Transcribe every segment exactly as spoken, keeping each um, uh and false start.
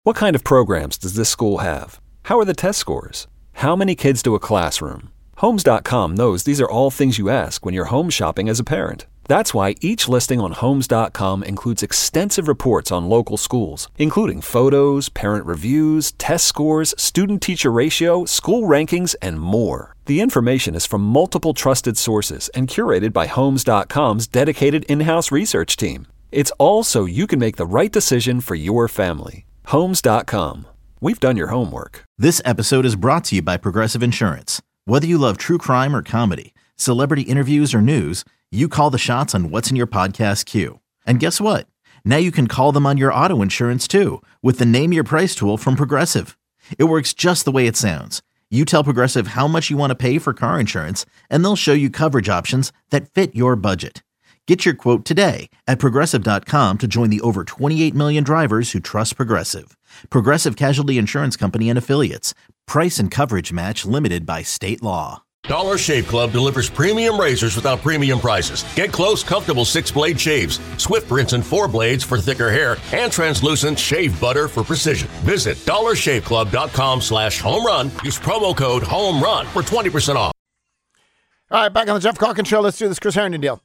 What kind of programs does this school have? How are the test scores? How many kids do a classroom? Homes dot com knows these are all things you ask when you're home shopping as a parent. That's why each listing on Homes dot com includes extensive reports on local schools, including photos, parent reviews, test scores, student-teacher ratio, school rankings, and more. The information is from multiple trusted sources and curated by Homes dot com's dedicated in-house research team. It's all so you can make the right decision for your family. Homes dot com. We've done your homework. This episode is brought to you by Progressive Insurance. Whether you love true crime or comedy, celebrity interviews or news, you call the shots on what's in your podcast queue. And guess what? Now you can call them on your auto insurance too with the Name Your Price tool from Progressive. It works just the way it sounds. You tell Progressive how much you want to pay for car insurance, and they'll show you coverage options that fit your budget. Get your quote today at Progressive dot com to join the over twenty-eight million drivers who trust Progressive. Progressive Casualty Insurance Company and Affiliates. Price and coverage match limited by state law. Dollar Shave Club delivers premium razors without premium prices. Get close, comfortable six-blade shaves, Swift rinse and four blades for thicker hair, and translucent shave butter for precision. Visit dollar shave club dot com slash home run. Use promo code HOMERUN for twenty percent off. All right, back on the Jeff Calkins Show. Let's do this Chris Harrington deal.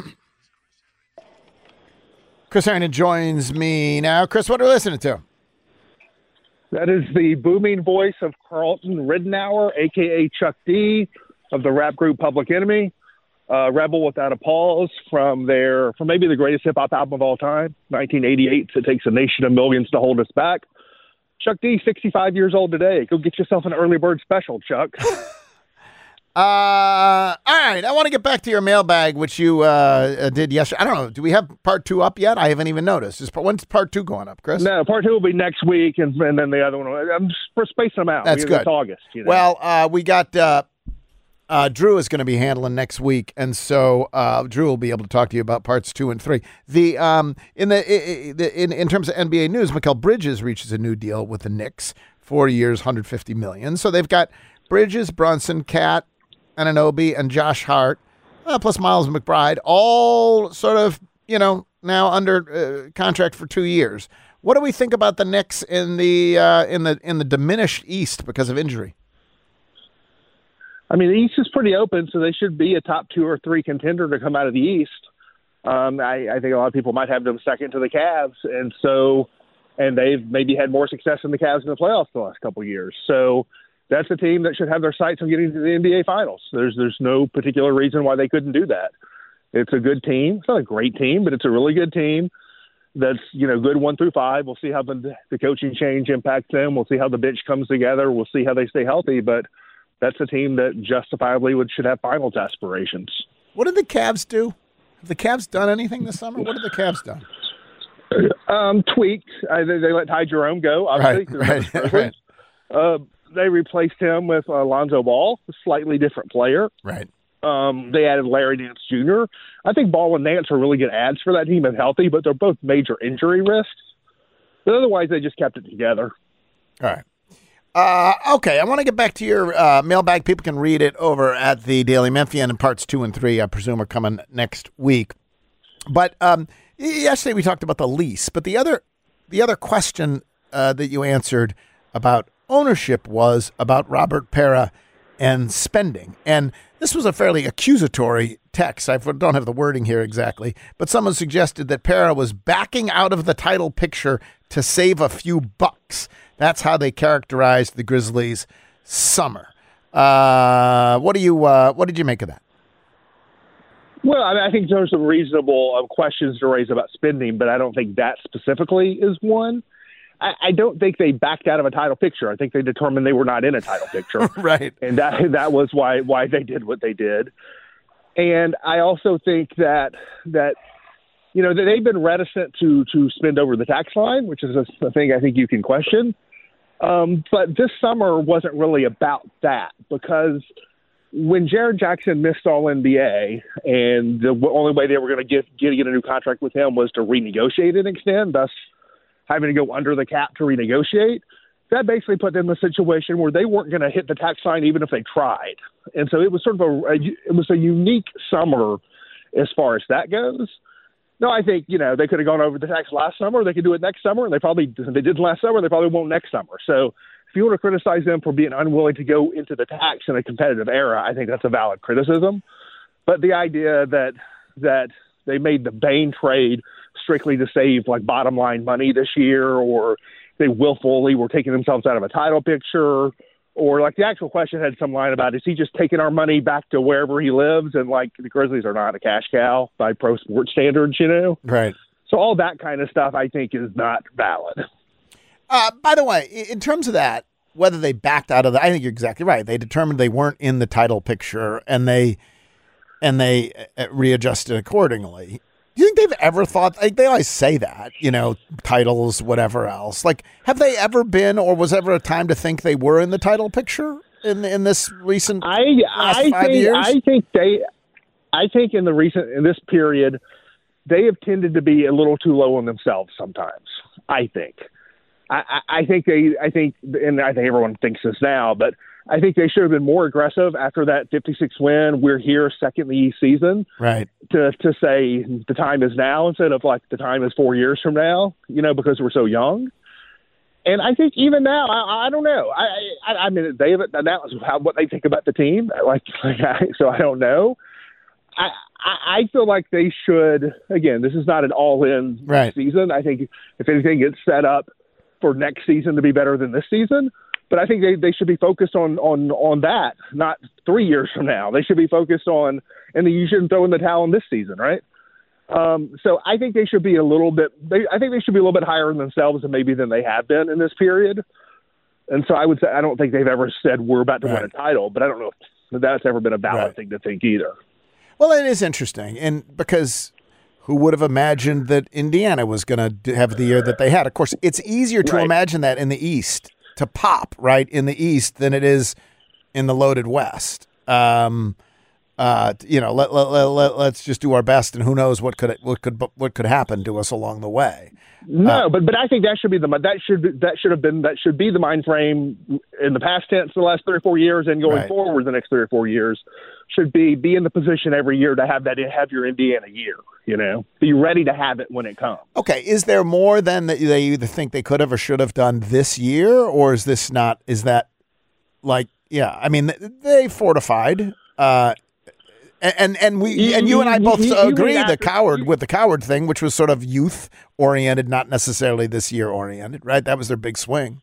Chris Harrington joins me now. Chris, what are we listening to? That is the booming voice of Carlton Ridenour, a k a. Chuck D, of the rap group Public Enemy, uh, Rebel Without a Pause, from their, from maybe the greatest hip-hop album of all time, nineteen eighty-eight, It Takes a Nation of Millions to Hold Us Back. Chuck D, sixty-five years old today. Go get yourself an early bird special, Chuck. Uh, all right, I want to get back to your mailbag, which you uh, did yesterday. I don't know. Do we have part two up yet? I haven't even noticed. Is part, when's part two going up, Chris? No, part two will be next week, and, and then the other one. I'm just for spacing them out. That's good. It's August. You know? Well, uh, we got uh, uh, Drew is going to be handling next week, and so uh, Drew will be able to talk to you about parts two and three. The um in the in in terms of N B A news, Mikal Bridges reaches a new deal with the Knicks, four years, one hundred fifty million dollars. So they've got Bridges, Brunson, Cat, Anunoby, and Josh Hart, uh, plus Miles McBride, all sort of, you know, now under uh, contract for two years. What do we think about the Knicks in the uh, in the in the diminished East because of injury? I mean, the East is pretty open, so they should be a top two or three contender to come out of the East. Um, I, I think a lot of people might have them second to the Cavs, and so, and they've maybe had more success than the Cavs in the playoffs the last couple of years. So that's a team that should have their sights on getting to the N B A Finals. There's there's no particular reason why they couldn't do that. It's a good team. It's not a great team, but it's a really good team that's, you know, good one through five. We'll see how the, the coaching change impacts them. We'll see how the bench comes together. We'll see how they stay healthy. But that's a team that justifiably would should have finals aspirations. What did the Cavs do? Have the Cavs done anything this summer? What have the Cavs done? Um, tweaked. Uh, they, they let Ty Jerome go, obviously. Right, right, right. Uh, they replaced him with Alonzo Ball, a slightly different player. Right. Um, they added Larry Nance Junior I think Ball and Nance are really good adds for that team and healthy, but they're both major injury risks. But otherwise, they just kept it together. All right. Uh, okay, I want to get back to your uh, mailbag. People can read it over at the Daily Memphian, and parts two and three, I presume, are coming next week. But um, yesterday we talked about the lease, but the other the other question uh, that you answered about ownership was about Robert Pera and spending. And this was a fairly accusatory text. I don't have the wording here exactly, but someone suggested that Pera was backing out of the title picture to save a few bucks. That's how they characterized the Grizzlies' summer. Uh, what do you? Uh, what did you make of that? Well, I, mean, I think there's some reasonable uh, questions to raise about spending, but I don't think that specifically is one. I, I don't think they backed out of a title picture. I think they determined they were not in a title picture, right? And that that was why why they did what they did. And I also think that that. You know, they've been reticent to to spend over the tax line, which is a, a thing I think you can question. Um, but this summer wasn't really about that, because when Jaren Jackson missed All N B A and the only way they were going to get, get get a new contract with him was to renegotiate and extend, thus having to go under the cap to renegotiate, that basically put them in a situation where they weren't going to hit the tax line even if they tried. And so it was sort of a, a it was a unique summer as far as that goes. No, I think, you know, they could have gone over the tax last summer. They could do it next summer, and they probably they did last summer. They probably won't next summer. So if you want to criticize them for being unwilling to go into the tax in a competitive era, I think that's a valid criticism. But the idea that that they made the Bain trade strictly to save like bottom line money this year, or they willfully were taking themselves out of a title picture, or like the actual question had some line about, is he just taking our money back to wherever he lives? And like the Grizzlies are not a cash cow by pro sports standards, you know? Right. So all that kind of stuff I think is not valid. Uh, by the way, in terms of that, whether they backed out of the, I think you're exactly right. They determined they weren't in the title picture, and they and they readjusted accordingly. Do you think they've ever thought, like, they always say that, you know, titles, whatever else. Like, have they ever been, or was ever a time to think they were in the title picture in in this recent I last I five think years? I think they I think in the recent in this period they have tended to be a little too low on themselves sometimes. I think. I, I, I think they I think and I think everyone thinks this now, but I think they should have been more aggressive after that fifty-six win. We're here second in the East season. Right. To to say the time is now instead of like the time is four years from now, you know, because we're so young. And I think even now, I, I don't know. I, I I mean, they haven't announced how what they think about the team. Like, like I, so I don't know. I, I I feel like they should. Again, this is not an all-in right. season. I think if anything, it's set up for next season to be better than this season. But I think they, they should be focused on, on, on that, not three years from now. They should be focused on, and you shouldn't throw in the towel in this season, right? Um, so I think they should be a little bit. They, I think they should be a little bit higher in themselves than maybe than they have been in this period. And so I would say I don't think they've ever said we're about to right. win a title, but I don't know if that's ever been a valid right. thing to think either. Well, it is interesting, and because who would have imagined that Indiana was going to have the year that they had? Of course, it's easier to right. imagine that in the East. To pop right in the East than it is in the loaded West. Um, uh, you know, let, let, let, let's just do our best, and who knows what could what could what could happen to us along the way. No, uh, but but I think that should be the that should be, that should have been that should be the mind frame in the past tense the last three or four years, and going right. forward the next three or four years should be be in the position every year to have that have your Indiana year. You know, be ready to have it when it comes. Okay, is there more than that they either think they could have or should have done this year, or is this not? Is that like yeah? I mean, they fortified. Uh, And and we and you and I both you, you agree the after, coward you, with the coward thing, which was sort of youth oriented, not necessarily this year oriented, right? That was their big swing.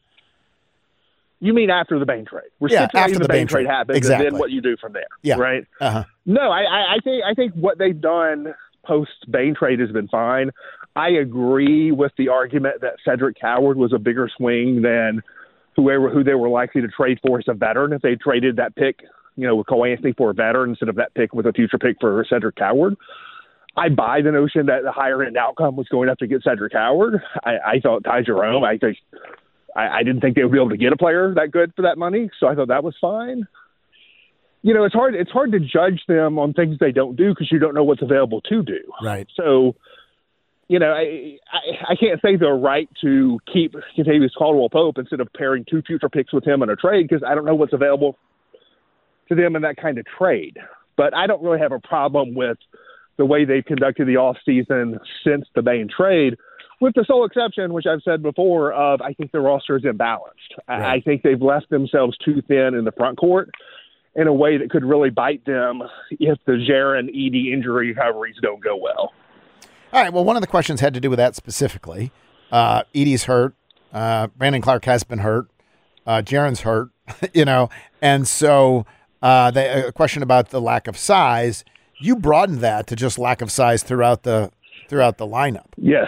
You mean after the Bain trade? We're yeah, after the, the Bain, Bain trade, trade happens, exactly. and then what you do from there. Yeah, right. Uh-huh. No, I, I think I think what they've done post Bain trade has been fine. I agree with the argument that Cedric Coward was a bigger swing than whoever who they were likely to trade for as a veteran if they traded that pick. You know, with Cole Anthony for a veteran instead of that pick with a future pick for Cedric Coward. I buy the notion that the higher end outcome was going to have to get Cedric Coward. I, I thought Ty Jerome, I think I, I didn't think they would be able to get a player that good for that money, so I thought that was fine. You know, it's hard it's hard to judge them on things they don't do because you don't know what's available to do. Right. So, you know, I, I I can't say they're right to keep Kentavious Caldwell-Pope instead of pairing two future picks with him in a trade because I don't know what's available to them in that kind of trade. But I don't really have a problem with the way they've conducted the offseason since the Bain trade, with the sole exception, which I've said before, of I think the roster is imbalanced. Right. I think they've left themselves too thin in the front court in a way that could really bite them if the Jaren Edey injury recoveries don't go well. All right, well, one of the questions had to do with that specifically. Uh, Edey's hurt. Uh, Brandon Clark has been hurt. Uh, Jaren's hurt, you know, and so – Uh, they, a question about the lack of size. You broadened that to just lack of size throughout the throughout the lineup. Yes.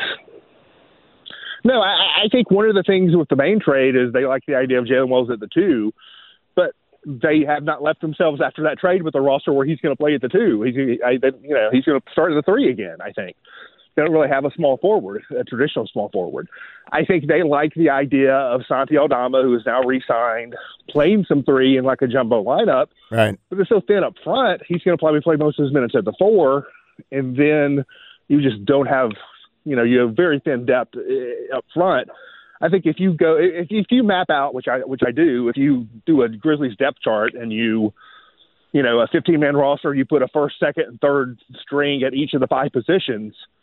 No, I, I think one of the things with the Bain trade is they like the idea of Jalen Wells at the two, but they have not left themselves after that trade with a roster where he's going to play at the two. He's, I, you know, he's going to start at the three again. I think they don't really have a small forward, a traditional small forward. I think they like the idea of Santi Aldama, who is now re-signed, playing some three in like a jumbo lineup. Right. But they're so thin up front, he's going to probably play most of his minutes at the four, and then you just don't have, you know, you have very thin depth up front. I think if you go, if you, if you map out, which I which I do, if you do a Grizzlies depth chart and you, you know, a fifteen-man roster, you put a first, second, and third string at each of the five positions.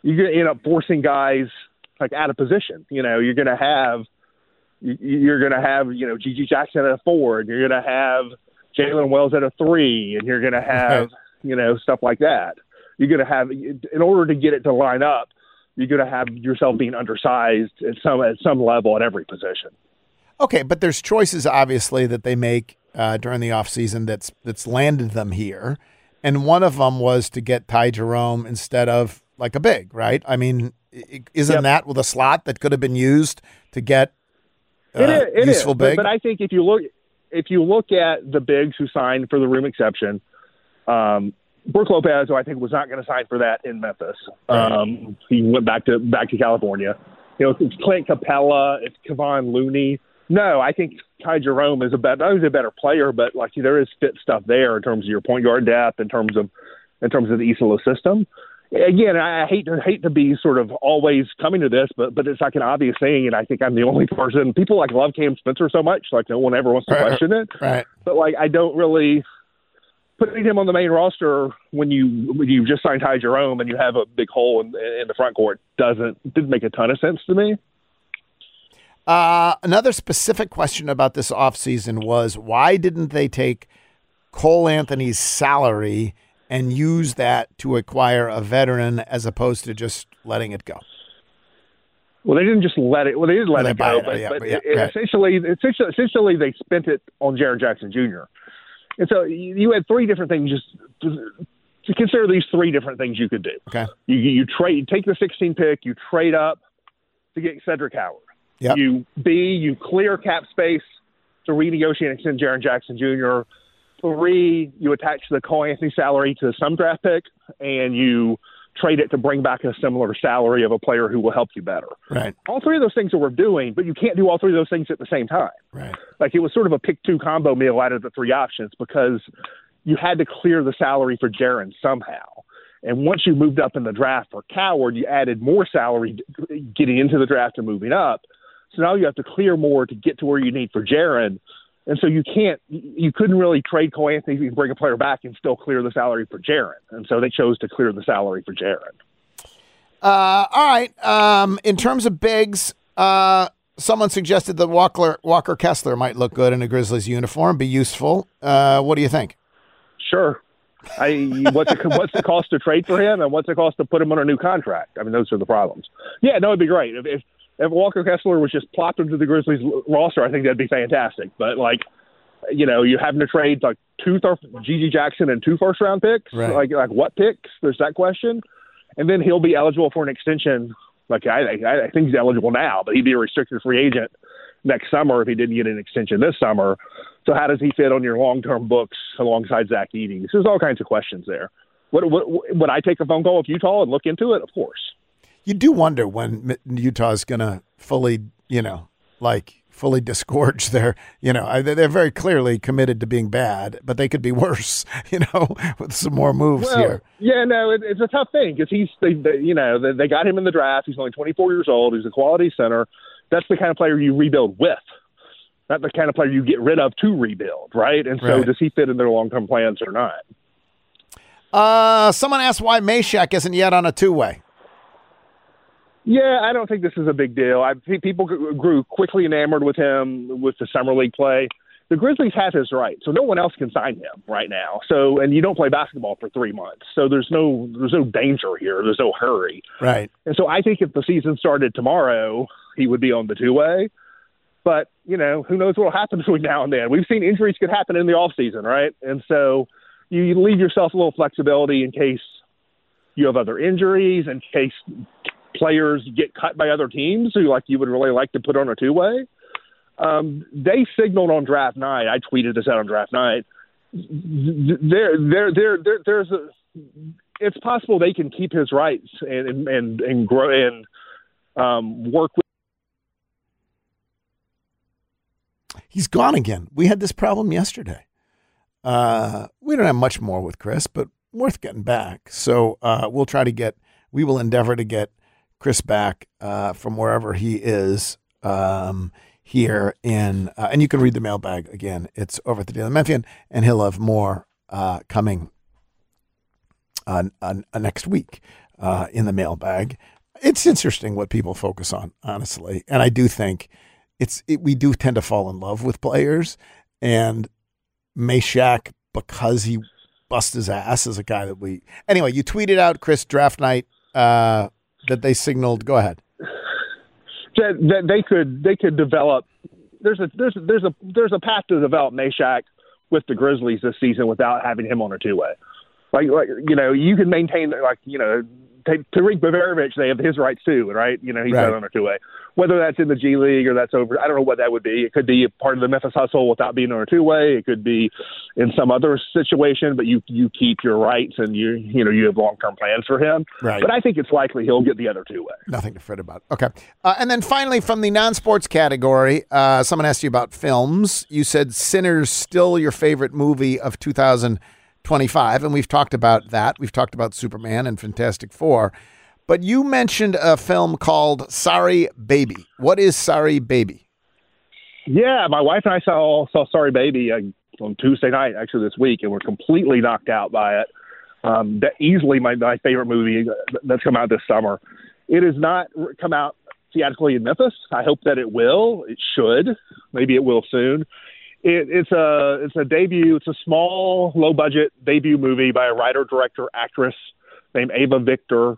you're going to end up forcing guys like out of position. You know, you're going to have you're going to have you know G G Jackson at a four, and you're going to have Jalen Wells at a three, and you're going to have you know stuff like that. You're going to have, in order to get it to line up, you're going to have yourself being undersized at some at some level at every position. Okay, but there's choices obviously that they make uh, during the offseason that's that's landed them here, and one of them was to get Ty Jerome instead of like a big, right? I mean, isn't yep. that with a slot that could have been used to get uh, it is, it useful is. big? But, but I think if you look if you look at the bigs who signed for the room exception, um, Brooke Lopez, who I think was not going to sign for that in Memphis, right. um, he went back to back to California. You know, it's Clint Capella, it's Kevon Looney. No, I think Ty Jerome is a better, not only a better player, but like there is fit stuff there in terms of your point guard depth, in terms of in terms of the Isolo system. Again, I hate to hate to be sort of always coming to this, but but it's like an obvious thing, and I think I'm the only person. People like love Cam Spencer so much, like no one ever wants to right, question it. Right. But like I don't really putting him on the main roster when you when you just signed Ty Jerome and you have a big hole in, in the front court doesn't didn't make a ton of sense to me. Uh, another specific question about this offseason was why didn't they take Cole Anthony's salary and use that to acquire a veteran as opposed to just letting it go? Well, they didn't just let it. Well, they did let well, it go, it, but, yeah, but but yeah, it, right. essentially, essentially, essentially, they spent it on Jaren Jackson Junior And so you, you had three different things. Just to, to consider these three different things you could do. Okay. You you trade, take the sixteen pick, you trade up to get Cedric Howard. Yep. You B, you clear cap space to renegotiate and extend Jaren Jackson Junior Three, you attach the Cole Anthony salary to some draft pick, and you trade it to bring back a similar salary of a player who will help you better. Right. All three of those things are worth doing, but you can't do all three of those things at the same time. Right. Like it was sort of a pick two combo meal out of the three options because you had to clear the salary for Jaren somehow. And once you moved up in the draft for Coward, you added more salary getting into the draft and moving up. So now you have to clear more to get to where you need for Jaren. And so you can't, you couldn't really trade Cole Anthony and bring a player back and still clear the salary for Jaren. And so they chose to clear the salary for Jaren. Uh, all right. Um, in terms of bigs, uh, someone suggested that Walker, Walker Kessler might look good in a Grizzlies uniform, be useful. Uh, what do you think? Sure. I what's the, what's the cost to trade for him, and what's the cost to put him on a new contract? I mean, those are the problems. Yeah, no, it'd be great if. if If Walker Kessler was just plopped into the Grizzlies roster, I think that'd be fantastic. But, like, you know, you're having to trade, like, two th- G G Jackson and two first-round picks. Right. Like, like what picks? There's that question. And then he'll be eligible for an extension. Like, I, I, I think he's eligible now, but he'd be a restricted free agent next summer if he didn't get an extension this summer. So how does he fit on your long-term books alongside Zach Edey? So there's all kinds of questions there. What, what, would I take a phone call with Utah and look into it? Of course. You do wonder when Utah's going to fully, you know, like fully disgorge their, you know, they're very clearly committed to being bad, but they could be worse, you know, with some more moves well, here. Yeah, no, it, it's a tough thing because he's, they, they, you know, they, they got him in the draft. He's only twenty-four years old. He's a quality center. That's the kind of player you rebuild with, not the kind of player you get rid of to rebuild, right? And so right. does he fit in their long-term plans or not? Uh, someone asked why Meshack isn't yet on a two-way. Yeah, I don't think this is a big deal. I think people grew quickly enamored with him with the summer league play. The Grizzlies have his right, so no one else can sign him right now. So, and you don't play basketball for three months, so there's no there's no danger here. There's no hurry. Right. And so I think if the season started tomorrow, he would be on the two way. But you know, who knows what will happen between now and then? We've seen injuries could happen in the off season, right? And so you leave yourself a little flexibility in case you have other injuries, in case players get cut by other teams who like you would really like to put on a two-way. Um, they signaled on draft night. I tweeted this out on draft night. There, there, there, there, there's a. It's possible they can keep his rights and and and grow and um, work with. He's gone again. We had this problem yesterday. Uh, we don't have much more with Chris, but worth getting back. So uh, we'll try to get. We will endeavor to get Chris back uh, from wherever he is um, here in, uh, and you can read the mailbag again. It's over at the Daily Memphian, and he'll have more uh, coming uh, uh, next week. uh, in the mailbag. It's interesting what people focus on, honestly. And I do think it's it, we do tend to fall in love with players. And Meshack, because he bust his ass, is a guy that we... Anyway, you tweeted out, Chris, draft night, uh, that they signaled... Go ahead. That, that they could they could develop... There's a there's there's a there's a path to develop Meshack with the Grizzlies this season without having him on a two-way. Like, like you know, you can maintain, like, you know... Tariq Bavarovich, they have his rights too, right? You know, he's right. not on a two-way. Whether that's in the G League or that's over, I don't know what that would be. It could be a part of the Memphis hustle without being on a two-way. It could be in some other situation, but you you keep your rights and you you know you have long-term plans for him. Right. But I think it's likely he'll get the other two-way. Nothing to fret about. Okay. Uh, and then finally, from the non-sports category, uh, someone asked you about films. You said Sinners still your favorite movie of two thousand twenty-five, and we've talked about that. We've talked about Superman and Fantastic Four. But you mentioned a film called Sorry Baby. What is Sorry Baby? Yeah, my wife and I saw saw Sorry Baby uh, on Tuesday night, actually this week, and we're completely knocked out by it. Um, that easily my, my favorite movie that's come out this summer. It has not come out theatrically in Memphis. I hope that it will. It should. Maybe it will soon. It, it's a it's a debut. It's a small, low budget debut movie by a writer, director, actress named Ava Victor,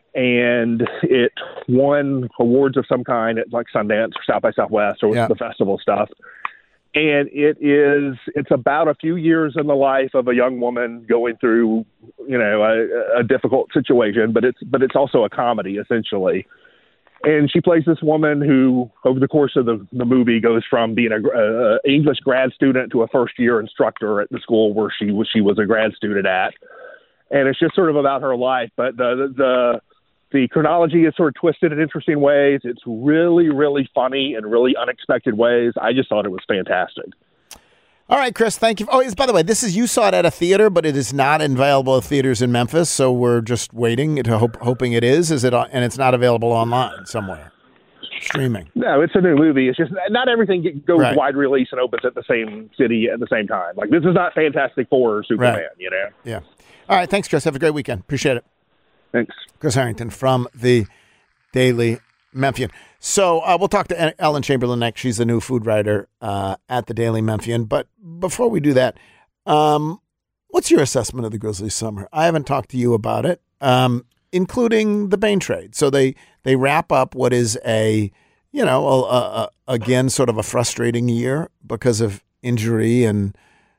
and it won awards of some kind at like Sundance or South by Southwest or yeah. the festival stuff. And it is it's about a few years in the life of a young woman going through, you know, a, a difficult situation, but it's but it's also a comedy essentially. And she plays this woman who, over the course of the, the movie, goes from being an a English grad student to a first-year instructor at the school where she was she was a grad student at. And it's just sort of about her life. But the the the chronology is sort of twisted in interesting ways. It's really, really funny in really unexpected ways. I just thought it was fantastic. All right, Chris, thank you. Oh, by the way, this is you saw it at a theater, but it is not available at theaters in Memphis, so we're just waiting to hope, hoping it is. Is it? And it's not available online somewhere, streaming. No, it's a new movie. It's just not everything goes right. wide release and opens at the same city at the same time. Like this is not Fantastic Four or Superman, right. you know. Yeah. All right, thanks, Chris. Have a great weekend. Appreciate it. Thanks, Chris Harrington from the Daily Memphian. So uh, we'll talk to Ellen Chamberlain next. She's the new food writer uh, at the Daily Memphian. But before we do that, um, what's your assessment of the Grizzlies summer? I haven't talked to you about it, um, including the Bane trade. So they they wrap up what is a, you know, a, a, a, again, sort of a frustrating year because of injury and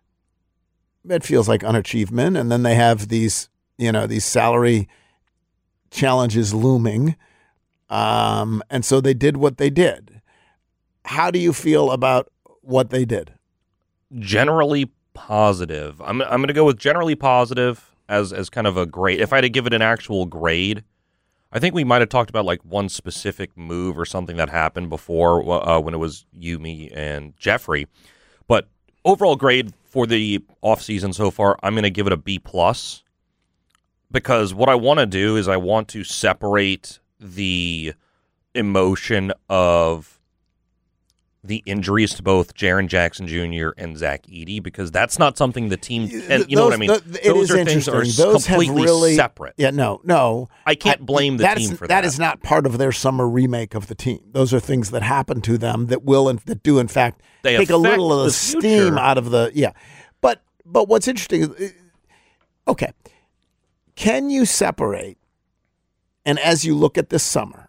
it feels like unachievement. And then they have these, you know, these salary challenges looming. Um, and so they did what they did. How do you feel about what they did? Generally positive. I'm I'm going to go with generally positive as as kind of a grade. If I had to give it an actual grade, I think we might have talked about like one specific move or something that happened before uh, when it was Yumi and Jeffrey. But overall grade for the offseason so far, I'm going to give it a B plus because what I want to do is I want to separate the emotion of the injuries to both Jaren Jackson Junior and Zach Edey, because that's not something the team, and you Those, know what I mean? The, it Those is are things that are Those completely have really, separate. Yeah, no, no. I can't blame the that team is, for that. That is not part of their summer remake of the team. Those are things that happen to them that will, and that do, in fact, They take a affect little of the, the steam future. out of the, yeah. But, but what's interesting is, okay, can you separate, and as you look at this summer,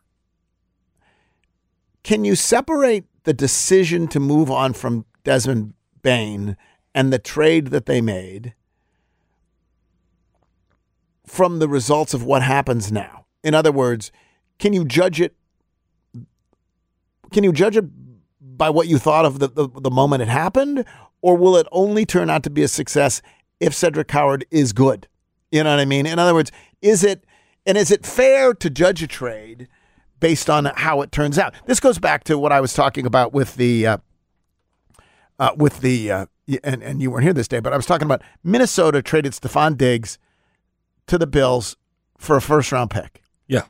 can you separate the decision to move on from Desmond Bane and the trade that they made from the results of what happens now? In other words, can you judge it? Can you judge it by what you thought of the, the, the moment it happened, or will it only turn out to be a success if Cedric Howard is good? You know what I mean? In other words, is it, and is it fair to judge a trade based on how it turns out? This goes back to what I was talking about with the, uh, uh, with the, uh, and, and you weren't here this day, but I was talking about Minnesota traded Stephon Diggs to the Bills for a first round pick. Yeah.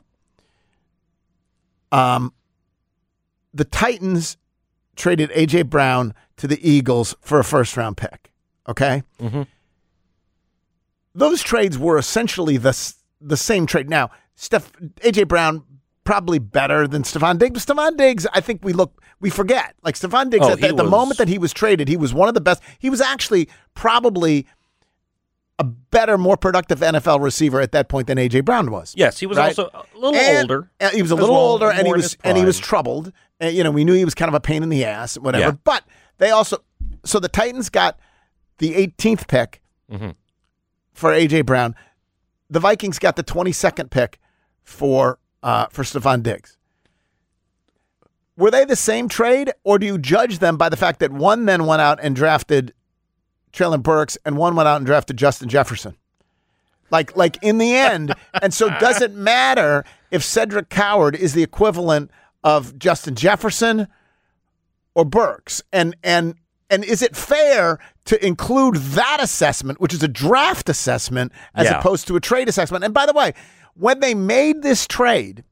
Um, the Titans traded A J Brown to the Eagles for a first round pick. Okay. Mm-hmm. Those trades were essentially the the same trade. Now, Steph, A J. Brown probably better than Stephon Diggs. Stephon Diggs, I think we look, we forget. Like Stephon Diggs, Oh, at the, he the was- moment that he was traded, he was one of the best. He was actually probably a better, more productive N F L receiver at that point than A J. Brown was. Yes, he was right? also a little And- older. and he was a as little well, older, and he more in was his and he was prime. troubled. And, you know, we knew he was kind of a pain in the ass, whatever. Yeah. But they also, so the Titans got the eighteenth pick Mm-hmm. for A J. Brown. The Vikings got the twenty-second pick for uh, for Stephon Diggs. Were they the same trade, or do you judge them by the fact that one then went out and drafted Treylon Burks and one went out and drafted Justin Jefferson? Like, like in the end, and so does it matter if Cedric Coward is the equivalent of Justin Jefferson or Burks? And and and is it fair to include that assessment, which is a draft assessment, as Yeah. opposed to a trade assessment? And by the way, when they made this trade,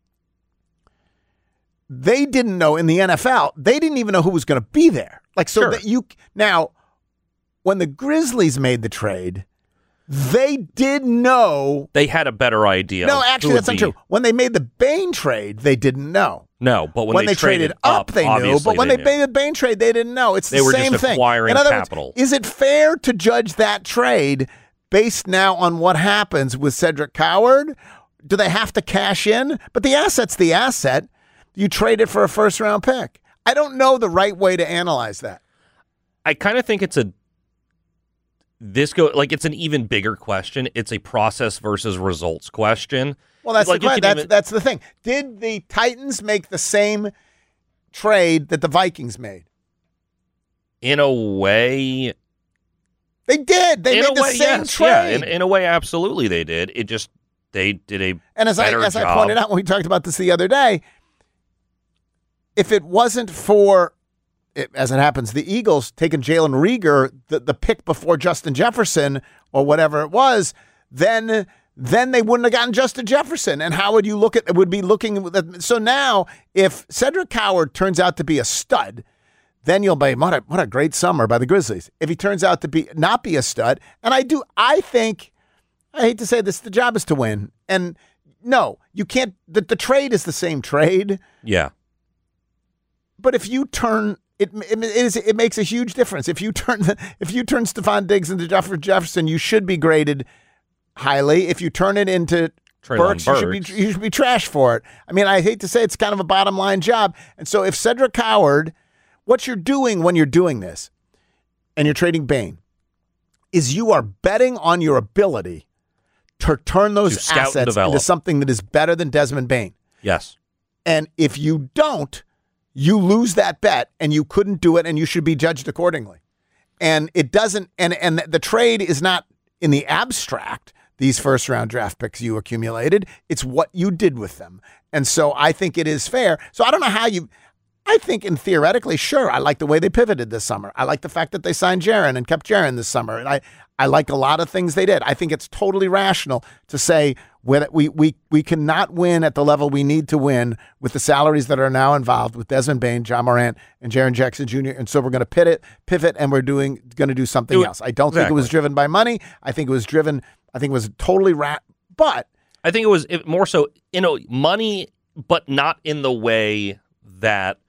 they didn't know in the N F L, they didn't even know who was going to be there. Like, so Sure. that you now, when the Grizzlies made the trade, they did know. They had a better idea. No, of actually, who that's would not be- true. When they made the Bain trade, they didn't know. No, but when, When, they, traded, up, they knew. obviously But when they, knew. made the Bain trade, they didn't know. It's They the were same just thing. acquiring In other capital. words, is it fair to judge that trade based now on what happens with Cedric Coward? Do they have to cash in? But the asset's the asset. You trade it for a first round pick. I don't know the right way to analyze that. I kind of think it's a this go like it's an even bigger question. It's a process versus results question. Well, that's Like, the you que- can that's even- that's the thing. Did the Titans make the same trade that the Vikings made? In a way, They did. They in made a the way, same yes, trade. yeah. In, in a way, absolutely, they did. It just they did a And as I better as I job. pointed out when we talked about this the other day, if it wasn't for, it, as it happens, the Eagles taking Jalen Reagor, the, the pick before Justin Jefferson or whatever it was, then then they wouldn't have gotten Justin Jefferson. And how would you look at it? Would be looking at, so now if Cedric Coward turns out to be a stud, then you'll be what a, what a great summer by the Grizzlies. If he turns out to be not be a stud, and I do, I think. I hate to say this, the job is to win. And no, you can't, the, the trade is the same trade. yeah. But if you turn, it, it, it, is, it makes a huge difference. If you turn the, if you turn Stephon Diggs into Jeff- Jefferson, you should be graded highly. If you turn it into Treylon Burks, you should, Burks. be, you should be trashed for it. I mean, I hate to say it's kind of a bottom line job. And so if Cedric Coward, what you're doing when you're doing this and you're trading Bain is you are betting on your ability to turn those To scout and assets develop. into something that is better than Desmond Bain. Yes. And if you don't, you lose that bet and you couldn't do it and you should be judged accordingly. And it doesn't, and, and the trade is not in the abstract, these first round draft picks you accumulated. It's what you did with them. And so I think it is fair. So I don't know how you, I think in theoretically, sure, I like the way they pivoted this summer. I like the fact that they signed Jaron and kept Jaron this summer. And I, I like a lot of things they did. I think it's totally rational to say we, we, we, we cannot win at the level we need to win with the salaries that are now involved with Desmond Bain, John Morant, and Jaren Jackson Junior And so we're going to pivot, pivot, and we're doing going to do something Do it. else. I don't think it was Exactly. driven by money. I think it was driven, I think it was totally ra- but I think it was it, more so, you know, money, but not in the way that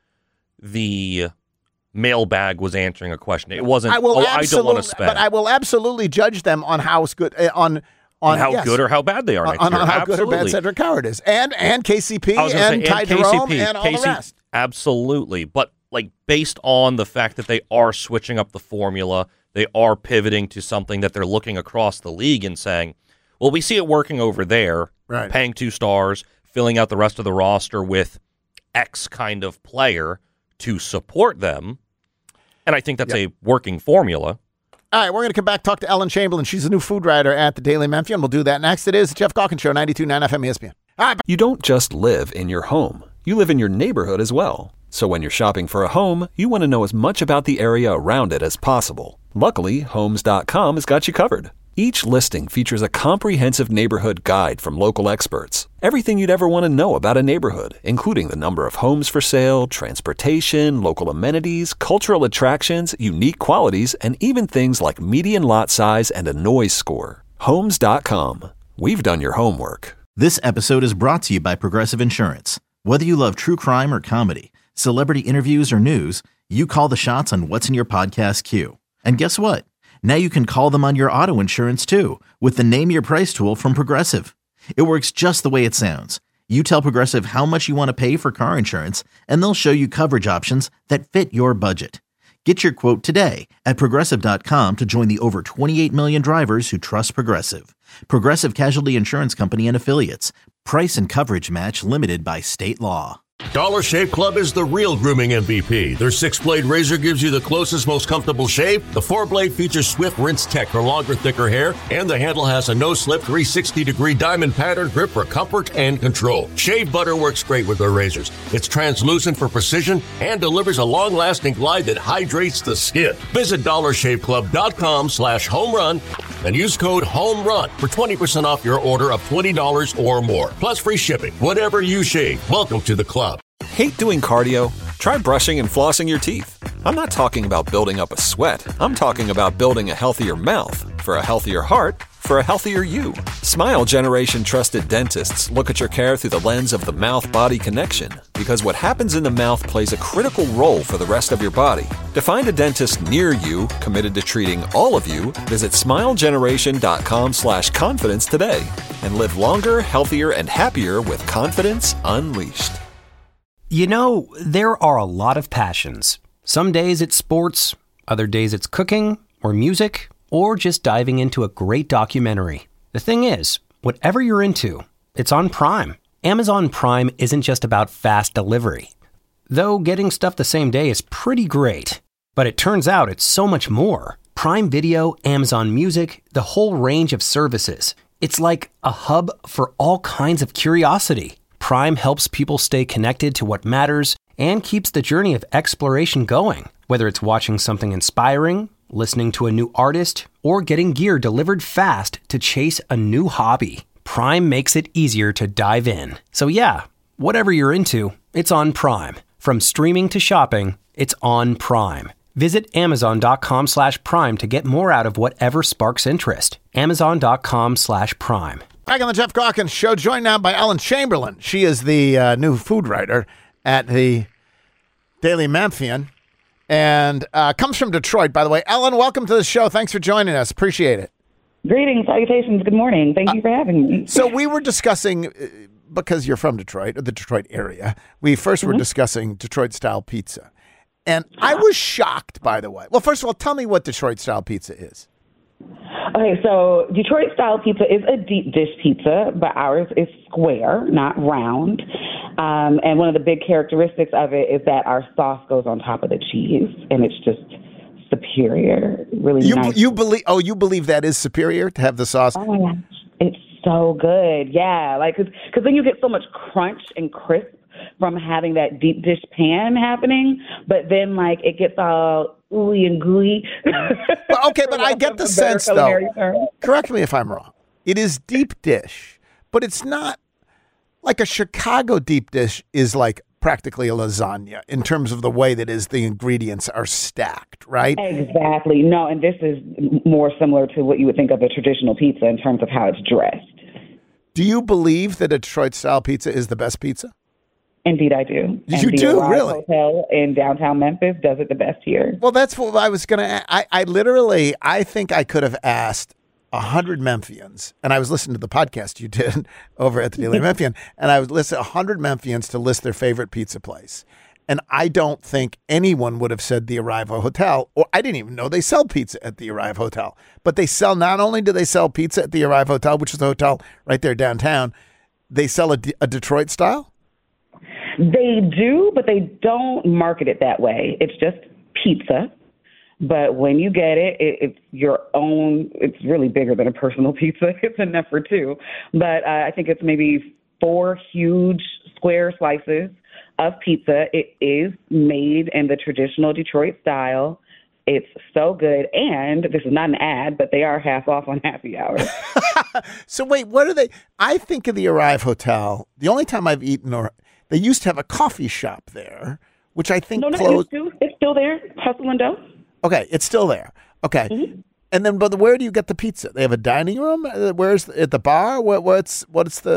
the mailbag was answering a question. It wasn't, I will oh, I don't want absolutely, to spend. but I will absolutely judge them on how it's good, uh, on on on how yes, good or how bad they are next on, year. on how Absolutely. good or bad Cedric Coward is, and and K C P I was gonna and say, Ty and Jerome K C P, and all K C the rest. Absolutely. But like based on the fact that they are switching up the formula, they are pivoting to something that they're looking across the league and saying, well, we see it working over there, Right. paying two stars, filling out the rest of the roster with X kind of player to support them. And I think that's a working formula. All right, we're going to come back, talk to Ellen Chamberlain. She's a new food writer at the Daily Memphian. We'll do that next. It is the Jeff Calkins Show, ninety-two point nine F M E S P N. All right. You don't just live in your home, you live in your neighborhood as well. So when you're shopping for a home, you want to know as much about the area around it as possible. Luckily, Homes dot com has got you covered. Each listing features a comprehensive neighborhood guide from local experts. Everything you'd ever want to know about a neighborhood, including the number of homes for sale, transportation, local amenities, cultural attractions, unique qualities, and even things like median lot size and a noise score. Homes dot com. We've done your homework. This episode is brought to you by Progressive Insurance. Whether you love true crime or comedy, celebrity interviews or news, you call the shots on what's in your podcast queue. And guess what? Now you can call them on your auto insurance too with the Name Your Price tool from Progressive. It works just the way it sounds. You tell Progressive how much you want to pay for car insurance, and they'll show you coverage options that fit your budget. Get your quote today at Progressive dot com to join the over twenty-eight million drivers who trust Progressive. Progressive Casualty Insurance Company and Affiliates. Price and coverage match limited by state law. Dollar Shave Club is the real grooming M V P. Their six-blade razor gives you the closest, most comfortable shave. The four-blade features Swift Rinse Tech for longer, thicker hair. And the handle has a no-slip three hundred sixty degree diamond pattern grip for comfort and control. Shave butter works great with their razors. It's translucent for precision and delivers a long-lasting glide that hydrates the skin. Visit dollar shave club dot com slash home run and use code HOMERUN for twenty percent off your order of twenty dollars or more. Plus free shipping. Whatever you shave, welcome to the club. Hate doing cardio? Try brushing and flossing your teeth. I'm not talking about building up a sweat. I'm talking about building a healthier mouth for a healthier heart for a healthier you. Smile Generation trusted dentists look at your care through the lens of the mouth-body connection, because what happens in the mouth plays a critical role for the rest of your body. To find a dentist near you committed to treating all of you, visit smile generation dot com slash confidence today and live longer, healthier, and happier with confidence unleashed. You know, there are a lot of passions. Some days it's sports, other days it's cooking or music, or just diving into a great documentary. The thing is, whatever you're into, it's on Prime. Amazon Prime isn't just about fast delivery. Though getting stuff the same day is pretty great. But it turns out it's so much more. Prime Video, Amazon Music, the whole range of services. It's like a hub for all kinds of curiosity. Prime helps people stay connected to what matters and keeps the journey of exploration going. Whether it's watching something inspiring, listening to a new artist, or getting gear delivered fast to chase a new hobby, Prime makes it easier to dive in. So yeah, whatever you're into, it's on Prime. From streaming to shopping, it's on Prime. Visit amazon dot com slash prime to get more out of whatever sparks interest. amazon dot com slash prime. Back on the Jeff Calkins Show, joined now by Ellen Chamberlain. She is the uh, new food writer at the Daily Memphian and uh, comes from Detroit, by the way. Ellen, welcome to the show. Thanks for joining us. Appreciate it. Greetings, salutations, good morning. Thank you for having me. So we were discussing, uh, because you're from Detroit, or the Detroit area, we first mm-hmm. were discussing Detroit-style pizza. And I was shocked, by the way. Well, first of all, tell me what Detroit-style pizza is. Okay, so Detroit style pizza is a deep dish pizza, but ours is square, not round. Um, and one of the big characteristics of it is that our sauce goes on top of the cheese, and it's just superior. Really you, nice. You believe? Oh, you believe that is superior to have the sauce? Oh my gosh, it's so good. Yeah, like because then you get so much crunch and crisp from having that deep dish pan happening, but then like it gets all ooey and gooey. Well, okay, but I get the sense though. Term. Correct me if I'm wrong. It is deep dish, but it's not like a Chicago deep dish is like practically a lasagna in terms of the way that is the ingredients are stacked, right? Exactly. No, and this is more similar to what you would think of a traditional pizza in terms of how it's dressed. Do you believe that a Detroit-style pizza is the best pizza? Indeed, I do. You and the do, Arise really? Hotel in downtown Memphis does it the best here. Well, that's what I was going to I, I literally, I think I could have asked one hundred Memphians, and I was listening to the podcast you did over at the Daily Memphian, and I was listening to one hundred Memphians to list their favorite pizza place. And I don't think anyone would have said the Arrive Hotel, or I didn't even know they sell pizza at the Arrive Hotel. But they sell, not only do they sell pizza at the Arrive Hotel, which is a hotel right there downtown, they sell a, a Detroit style? They do, but they don't market it that way. It's just pizza. But when you get it, it it's your own. It's really bigger than a personal pizza. It's enough for two. But uh, I think it's maybe four huge square slices of pizza. It is made in the traditional Detroit style. It's so good. And this is not an ad, but they are half off on happy hour. So wait, what are they? I think of the Arrive Hotel. The only time I've eaten, or they used to have a coffee shop there, which I think no, no, closed. It's, it's still there. Hustle and Dough. Okay, it's still there. Okay. Mm-hmm. And then, but where do you get the pizza? They have a dining room. Where's at the bar? What, what's what's the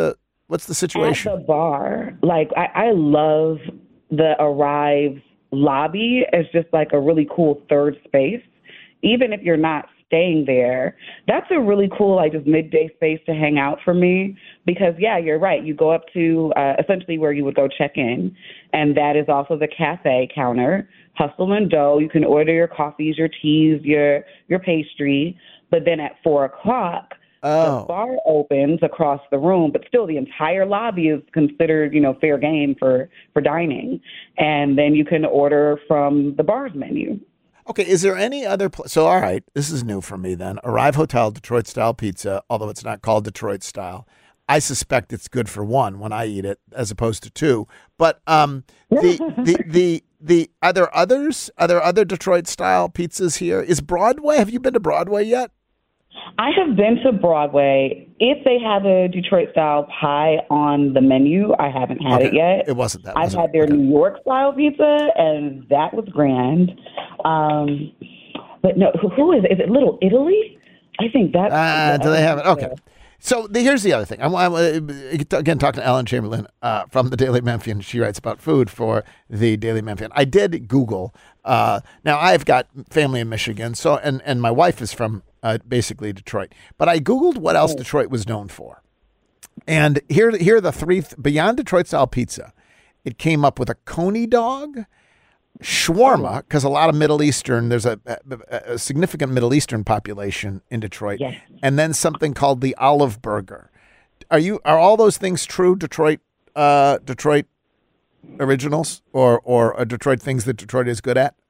What's the situation? At the bar, like I, I love the Arrive lobby as just like a really cool third space. Even if you're not staying there, that's a really cool, like, just midday space to hang out for me. Because, yeah, you're right. You go up to uh, essentially where you would go check in, and that is also the cafe counter. Hustle and dough. You can order your coffees, your teas, your your pastry. But then at four o'clock, Oh. the bar opens across the room, but still the entire lobby is considered, you know, fair game for, for dining. And then you can order from the bar's menu. Okay, is there any other place? So, all right, this is new for me then. Arrive Hotel, Detroit-style pizza, although it's not called Detroit style. I suspect it's good for one when I eat it as opposed to two. But um, the, the, the, the, are there others? Are there other Detroit-style pizzas here? Is Broadway, have you been to Broadway yet? I have been to Broadway. If they have a Detroit-style pie on the menu, I haven't had Okay. it yet. It wasn't that. I've was it? had their Okay. New York-style pizza, and that was grand. Um, but no, who, who is it? Is it Little Italy? I think that's... Ah, do they have it? Okay. So the, here's the other thing. I'm, I'm uh, again talking to Ellen Chamberlain uh, from the Daily Memphian. She writes about food for the Daily Memphian. I did Google. Uh, now I've got family in Michigan, so and and my wife is from uh, basically Detroit. But I Googled what else Detroit was known for, and here here are the three th- beyond Detroit style pizza. It came up with a coney dog, shawarma, because a lot of Middle Eastern, there's a, a, a significant Middle Eastern population in Detroit, Yes. and then something called the olive burger. Are you are all those things true Detroit uh, Detroit originals or or uh, Detroit things that Detroit is good at?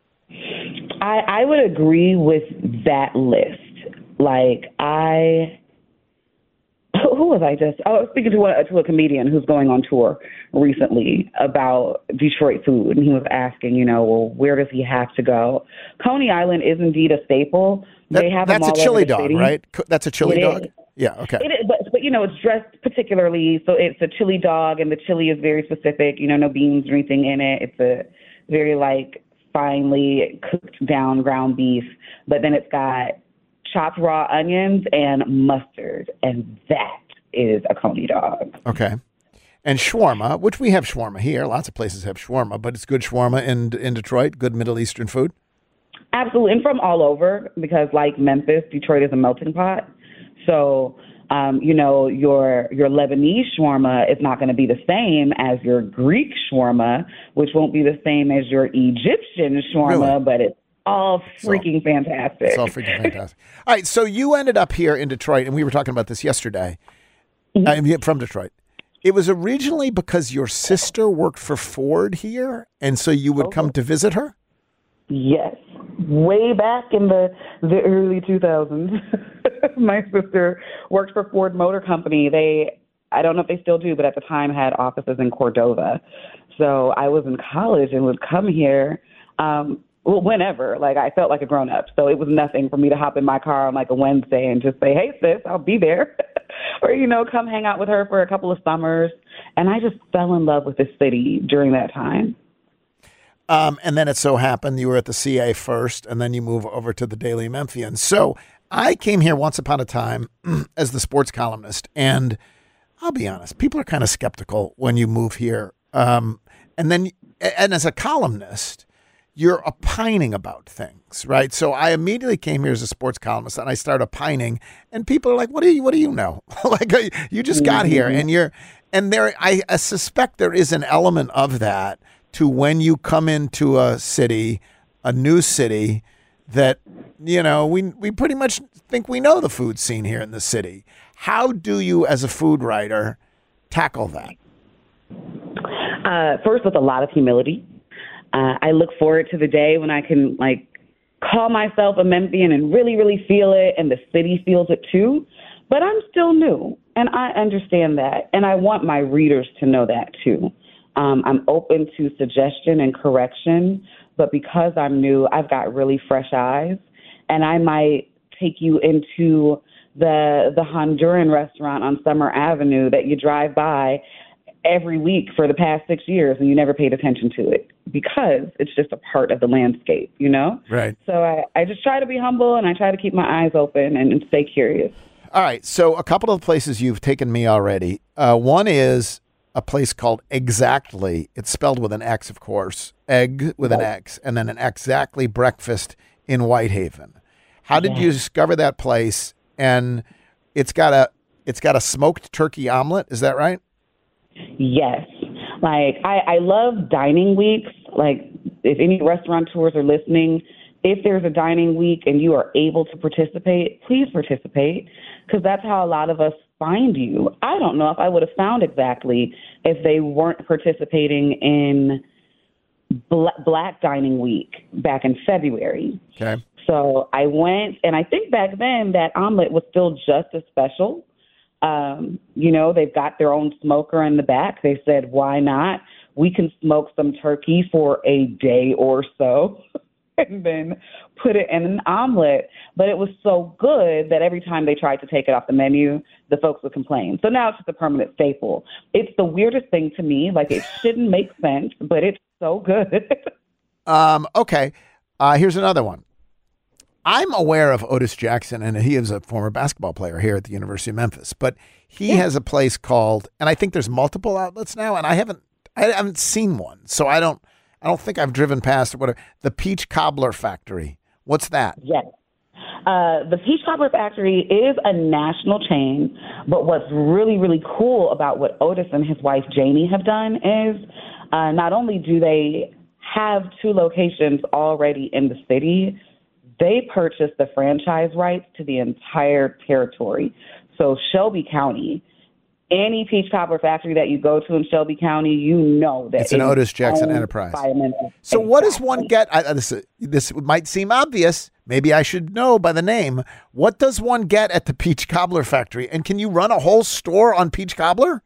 I, I would agree with that list. Like, I... Who was I just? I was speaking to a, to a comedian who's going on tour recently about Detroit food, and he was asking, you know, well, where does he have to go? Coney Island is indeed a staple. That- they have that's them a all chili over the dog, city. right? Co- That's a chili It dog? is. Yeah, okay. It is, but, but you know, it's dressed particularly, so it's a chili dog, and the chili is very specific. You know, no beans or anything in it. It's a very like finely cooked down ground beef, but then it's got chopped raw onions and mustard, and that is a Coney dog. Okay. And shawarma, which we have shawarma here. Lots of places have shawarma, but it's good shawarma in in Detroit, good Middle Eastern food. Absolutely, and from all over, because like Memphis, Detroit is a melting pot. So, um, you know, your your Lebanese shawarma is not going to be the same as your Greek shawarma, which won't be the same as your Egyptian shawarma, Really? but it's all freaking fantastic. It's all freaking fantastic. All right, so you ended up here in Detroit, and we were talking about this yesterday. Mm-hmm. I'm from Detroit. It was originally because your sister worked for Ford here, and so you would come to visit her? Yes, way back in the the early two thousands, my sister worked for Ford Motor Company. They, I don't know if they still do, but at the time had offices in Cordova. So I was in college and would come here, um, well, whenever. Like, I felt like a grown up, so it was nothing for me to hop in my car on like a Wednesday and just say, "Hey, sis, I'll be there," or you know, come hang out with her for a couple of summers. And I just fell in love with the city during that time. Um, and then it so happened you were at the C A first, and then you move over to the Daily Memphian. So I came here once upon a time as the sports columnist, and I'll be honest, people are kind of skeptical when you move here. Um, and then, and as a columnist, you're opining about things, right? So I immediately came here as a sports columnist, and I started opining, and people are like, "What do you? What do you know? Like, you just got here, and you're." And there, I, I suspect there is an element of that to when you come into a city, a new city, that, you know, we we pretty much think we know the food scene here in the city. How do you, as a food writer, tackle that? Uh, first, with a lot of humility. Uh, I look forward to the day when I can, like, call myself a Memphian and really, really feel it, and the city feels it too. But I'm still new, and I understand that, and I want my readers to know that too. Um, I'm open to suggestion and correction, but because I'm new, I've got really fresh eyes, and I might take you into the the Honduran restaurant on Summer Avenue that you drive by every week for the past six years and you never paid attention to it because it's just a part of the landscape, you know? Right. So I, I just try to be humble, and I try to keep my eyes open and, and stay curious. All right. So a couple of places you've taken me already. Uh, one is a place called Exactly. It's spelled with an X, of course. Egg with an X, and then an Exactly Breakfast in Whitehaven. How did you discover that place? And it's got a it's got a smoked turkey omelet. Is that right? Yes. Like, I, I love dining weeks. Like, if any restaurateurs are listening, if there's a dining week and you are able to participate, please participate, because that's how a lot of us find you. I don't know if I would have found Exactly if they weren't participating in Bla- Black Dining Week back in February. Okay. So I went, and I think back then that omelet was still just as special. Um, you know, they've got their own smoker in the back. They said, why not? We can smoke some turkey for a day or so and then put it in an omelet. But it was so good that every time they tried to take it off the menu, the folks would complain. So now it's just a permanent staple. It's the weirdest thing to me. Like, it shouldn't make sense, but it's so good. um, okay. Uh, here's another one. I'm aware of Otis Jackson, and he is a former basketball player here at the University of Memphis. But he yeah. has a place called, and I think there's multiple outlets now, and I haven't, I haven't seen one, so I don't, I don't think I've driven past or whatever. The Peach Cobbler Factory. What's that? Yes. Uh, the Peach Cobbler Factory is a national chain, but what's really, really cool about what Otis and his wife Janie have done is uh, not only do they have two locations already in the city, they purchased the franchise rights to the entire territory. So Shelby County, any Peach Cobbler Factory that you go to in Shelby County, you know that it's an Otis Jackson enterprise. So what does one get? I, this, this might seem obvious. Maybe I should know by the name. What does one get at the Peach Cobbler Factory? And can you run a whole store on peach cobbler?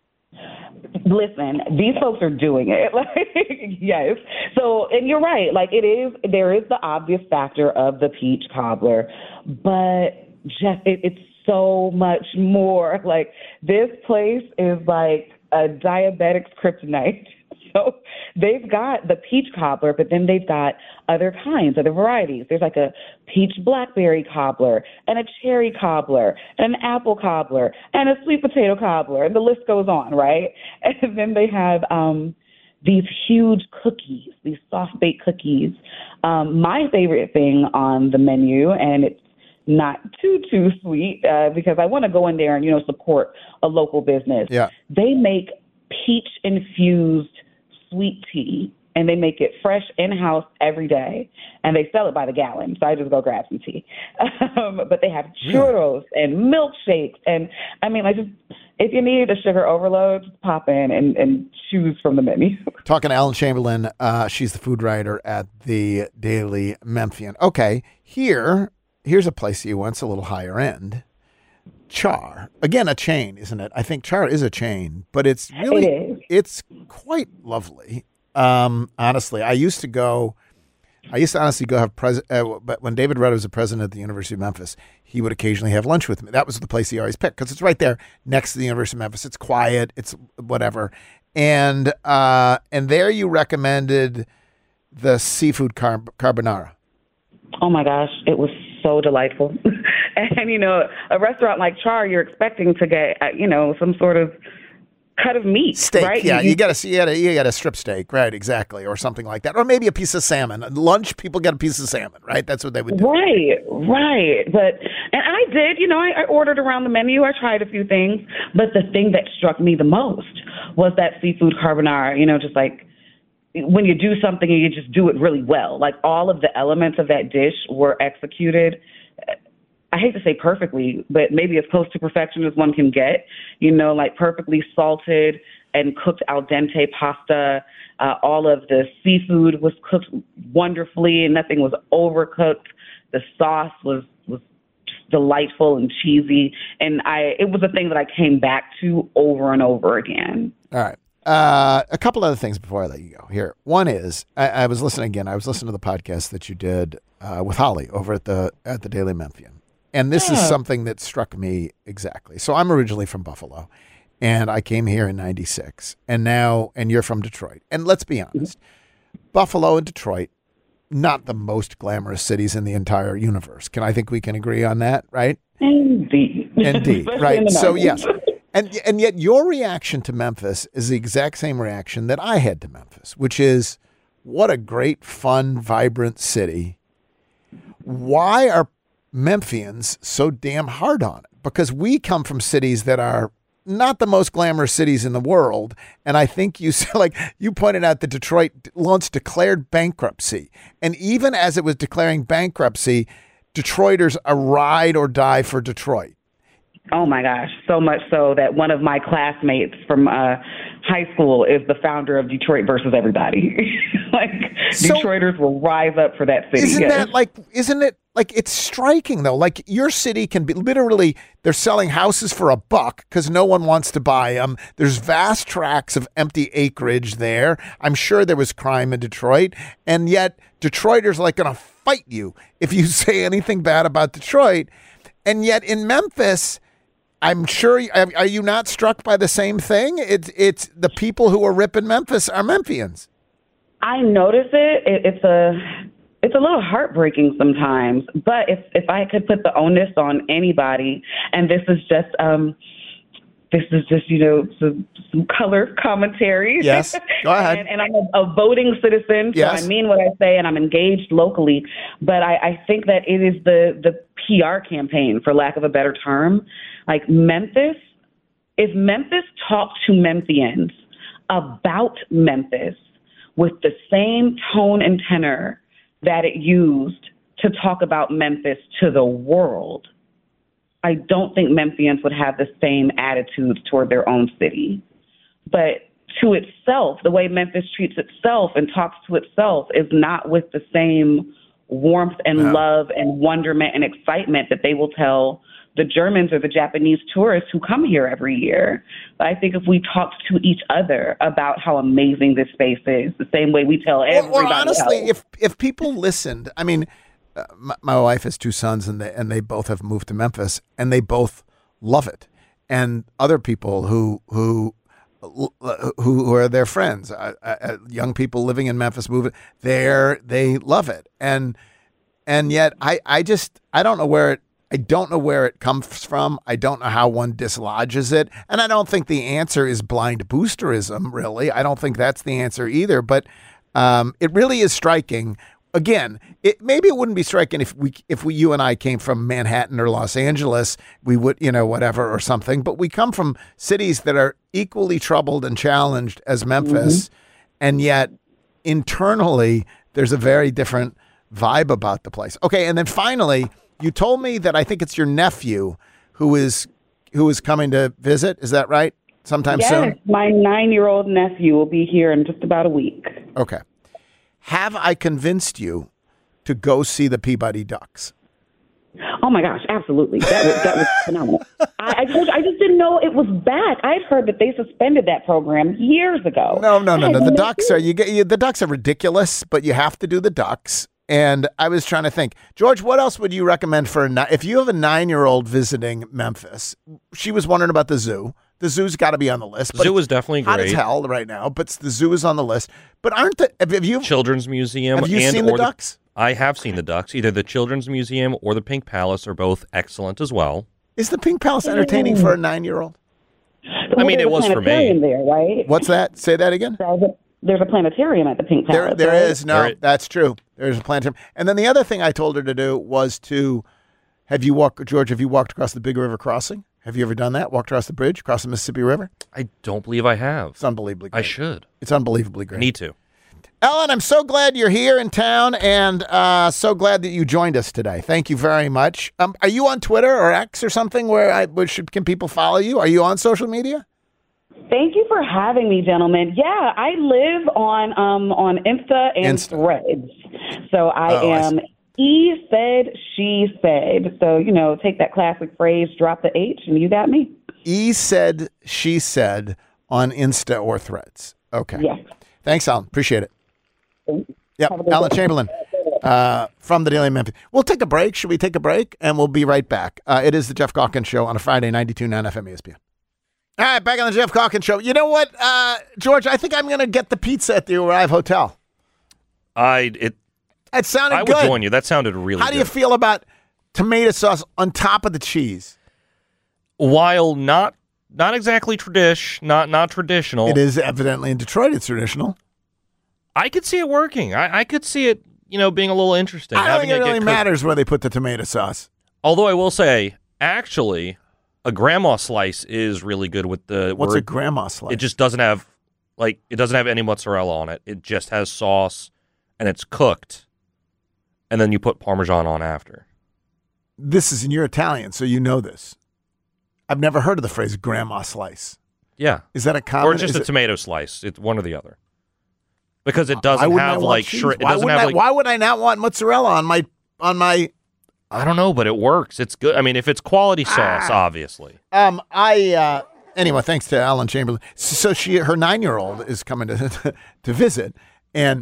Listen, these folks are doing it. Like, yes. So, and you're right. Like, it is, there is the obvious factor of the peach cobbler, but just, it, it's so much more. Like, this place is like a diabetic's kryptonite. So they've got the peach cobbler, but then they've got other kinds, other varieties. There's like a peach blackberry cobbler and a cherry cobbler and an apple cobbler and a sweet potato cobbler, and the list goes on, right? And then they have um, these huge cookies, these soft-baked cookies. Um, my favorite thing on the menu, and it's not too, too sweet uh, because I want to go in there and, you know, support a local business. Yeah. They make peach-infused sweet tea, and they make it fresh in-house every day, and they sell it by the gallon, so I just go grab some tea. Um, but they have churros and milkshakes, and, I mean, like, just, if you need a sugar overload, just pop in and, and choose from the menu. Talking to Ellen Chamberlain, uh, she's the food writer at the Daily Memphian. Okay, here, here's a place you went's a little higher end. Char. Again, a chain, isn't it? I think Char is a chain, but it's really, it is. It's quite lovely. Um, honestly, I used to go, I used to honestly go have pres. Uh, but when David Rudd was the president at the University of Memphis, he would occasionally have lunch with me. That was the place he always picked because it's right there next to the University of Memphis. It's quiet. It's whatever. And, uh, and there you recommended the seafood car- carbonara. Oh my gosh, it was so delightful. And, you know, a restaurant like Char, you're expecting to get, uh, you know, some sort of cut of meat, steak, right? Yeah, you got a, you got a, you got a strip steak, right? Exactly, or something like that, or maybe a piece of salmon. At lunch, people get a piece of salmon, right? That's what they would do. Right, right. But and I did, you know, I, I ordered around the menu. I tried a few things, but the thing that struck me the most was that seafood carbonara. You know, just like when you do something and you just do it really well, like all of the elements of that dish were executed. I hate to say perfectly, but maybe as close to perfection as one can get, you know, like perfectly salted and cooked al dente pasta. Uh, all of the seafood was cooked wonderfully and nothing was overcooked. The sauce was, was just delightful and cheesy. And I, it was a thing that I came back to over and over again. All right. Uh, a couple other things before I let you go here. One is I, I was listening again. I was listening to the podcast that you did uh, with Holly over at the, at the Daily Memphian. And this yeah. is something that struck me exactly. So I'm originally from Buffalo, and I came here in ninety-six. And now, and you're from Detroit. And let's be honest, mm-hmm. Buffalo and Detroit, not the most glamorous cities in the entire universe. Can I think we can agree on that, right? Indeed. Indeed, right? So yes, And and yet your reaction to Memphis is the exact same reaction that I had to Memphis, which is, what a great, fun, vibrant city. Why are Memphians so damn hard on it? Because we come from cities that are not the most glamorous cities in the world. And I think you said, like you pointed out, that Detroit once declared bankruptcy. And even as it was declaring bankruptcy, Detroiters are ride or die for Detroit. Oh, my gosh. So much so that one of my classmates from uh, high school is the founder of Detroit versus Everybody. Like, so, Detroiters will rise up for that city. Isn't yes. that like, isn't it like, it's striking though? Like, your city can be literally, they're selling houses for a buck because no one wants to buy them. There's vast tracts of empty acreage there. I'm sure there was crime in Detroit. And yet Detroiters are like going to fight you if you say anything bad about Detroit. And yet in Memphis, I'm sure, are you not struck by the same thing? It's it's the people who are ripping Memphis are Memphians. I notice it. it. It's a it's a little heartbreaking sometimes. But if if I could put the onus on anybody, and this is just um, this is just you know some, some color commentary. Yes, go ahead. and, and I'm a, a voting citizen, so yes. I mean what I say, and I'm engaged locally. But I, I think that it is the the P R campaign, for lack of a better term. Like Memphis, if Memphis talked to Memphians about Memphis with the same tone and tenor that it used to talk about Memphis to the world, I don't think Memphians would have the same attitude toward their own city. But to itself, the way Memphis treats itself and talks to itself is not with the same warmth and no. love and wonderment and excitement that they will tell the Germans or the Japanese tourists who come here every year. But I think if we talked to each other about how amazing this space is, the same way we tell everybody Well, honestly, else. if if people listened, I mean, uh, my, my wife has two sons, and they and they both have moved to Memphis, and they both love it. And other people who who who are their friends, uh, uh, young people living in Memphis, moving there, they love it. And and yet, I I just I don't know where it. I don't know where it comes from. I don't know how one dislodges it. And I don't think the answer is blind boosterism, really. I don't think that's the answer either. But um, it really is striking. Again, it, maybe it wouldn't be striking if we, if we, you and I came from Manhattan or Los Angeles, we would, you know, whatever or something. But we come from cities that are equally troubled and challenged as Memphis. Mm-hmm. And yet internally, there's a very different vibe about the place. Okay. And then finally, you told me that I think it's your nephew who is who is coming to visit. Is that right? Sometime yes, soon? Yes, my nine-year-old nephew will be here in just about a week. Okay. Have I convinced you to go see the Peabody Ducks? Oh, my gosh, absolutely. That was, that was phenomenal. I, I, told you, I just didn't know it was back. I'd heard that they suspended that program years ago. No, no, no, no. The Ducks are you get you, the Ducks are ridiculous, but you have to do the Ducks. And I was trying to think, George, what else would you recommend for a if you have a nine-year-old visiting Memphis? She was wondering about the zoo. The zoo's got to be on the list. The zoo is definitely hot great. As hell right now, but the zoo is on the list. But aren't the have you Children's Museum? Have you and seen the or Ducks? The, I have seen the Ducks. Either the Children's Museum or the Pink Palace are both excellent as well. Is the Pink Palace entertaining for a nine-year-old? I mean, it was for me. There, right? What's that? Say that again. There's a planetarium at the Pink Palace. There, there right? is. No, there that's true. There's a planetarium. And then the other thing I told her to do was to have you walk, George, have you walked across the Big River Crossing? Have you ever done that? Walked across the bridge, across the Mississippi River? I don't believe I have. It's unbelievably great. I should. It's unbelievably great. I need to. Ellen, I'm so glad you're here in town, and uh, so glad that you joined us today. Thank you very much. Um, are you on Twitter or X or something where I where should, can people follow you? Are you on social media? Thank you for having me, gentlemen. Yeah, I live on um, on Insta and Insta. Threads. So I Oh, I am E said, she said. So, you know, take that classic phrase, drop the H, and you got me. E said, she said on Insta or Threads. Okay. Yes. Thanks, Alan. Appreciate it. Thank you. Yep. Have a good Alan day. Chamberlain uh, from the Daily Memphis. We'll take a break. Should we take a break? And we'll be right back. Uh, it is the Jeff Calkins Show on a Friday, ninety-two point nine F M E S P N. All right, back on the Jeff Calkins Show. You know what, uh, George? I think I'm going to get the pizza at the Arrive Hotel. I it. That sounded I would good. join you. That sounded really. How do good. you feel about tomato sauce on top of the cheese? While not not exactly tradish, not not traditional. It is evidently in Detroit. It's traditional. I could see it working. I, I could see it, you know, being a little interesting. I don't having think it really get matters where they put the tomato sauce. Although I will say, actually, a grandma slice is really good with the. What's word. a grandma slice? It just doesn't have, like, it doesn't have any mozzarella on it. It just has sauce, and it's cooked, and then you put Parmesan on after. This is, and you're Italian, so you know this. I've never heard of the phrase grandma slice. Yeah. Is that a common? Or just a it, tomato slice. It's one or the other. Because it doesn't have have like shri- it why doesn't have I, like why would I not want mozzarella on my on my I don't know, but it works. It's good. I mean, if it's quality sauce, ah. obviously. Um I uh anyway, thanks to Alan Chamberlain. So she her nine-year-old is coming to to visit, and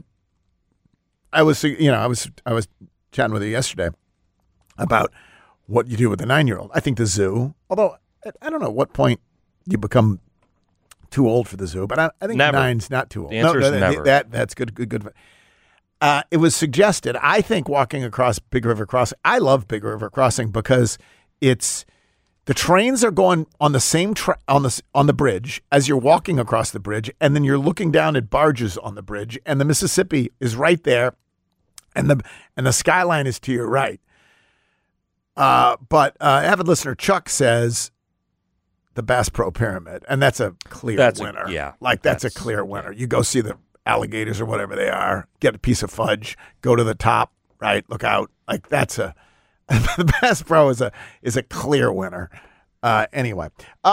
I was you know, I was I was chatting with her yesterday about what you do with a nine-year-old. I think the zoo, although I don't know what point you become too old for the zoo, but I, I think never. nine's not too old. The answer no, is no, never. That, that's good, good, good. Uh, it was suggested, I think walking across Big River Crossing, I love Big River Crossing because it's, the trains are going on the same, tra- on the on the bridge as you're walking across the bridge, and then you're looking down at barges on the bridge, and the Mississippi is right there, and the and the skyline is to your right. Uh, but uh, avid listener Chuck says, the Bass Pro Pyramid, and that's a clear that's winner. A, yeah, like that's, that's a clear yeah. winner. You go see the alligators or whatever they are, get a piece of fudge, go to the top, right? Look out, like that's a the Bass Pro is a is a clear winner. Uh, anyway,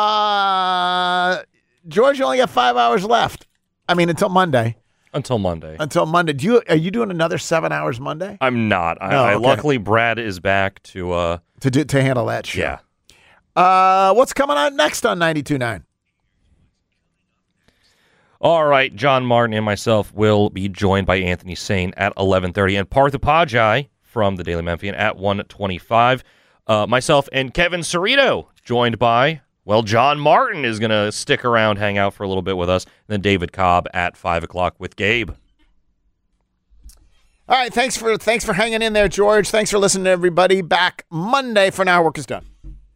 uh, George, you only got five hours left. I mean, until Monday. Until Monday. Until Monday. Do you are you doing another seven hours Monday? I'm not. I, no, I okay. luckily Brad is back to uh to do to handle that shit. Yeah. Uh, what's coming on next on ninety-two point nine? All right, John Martin and myself will be joined by Anthony Sane at eleven thirty and Partha Pajai from the Daily Memphian at one twenty-five. Uh, myself and Kevin Cerrito joined by, well, John Martin is going to stick around, hang out for a little bit with us, and then David Cobb at five o'clock with Gabe. All right, thanks for thanks for hanging in there, George. Thanks for listening to everybody. Back Monday. For now, work is done.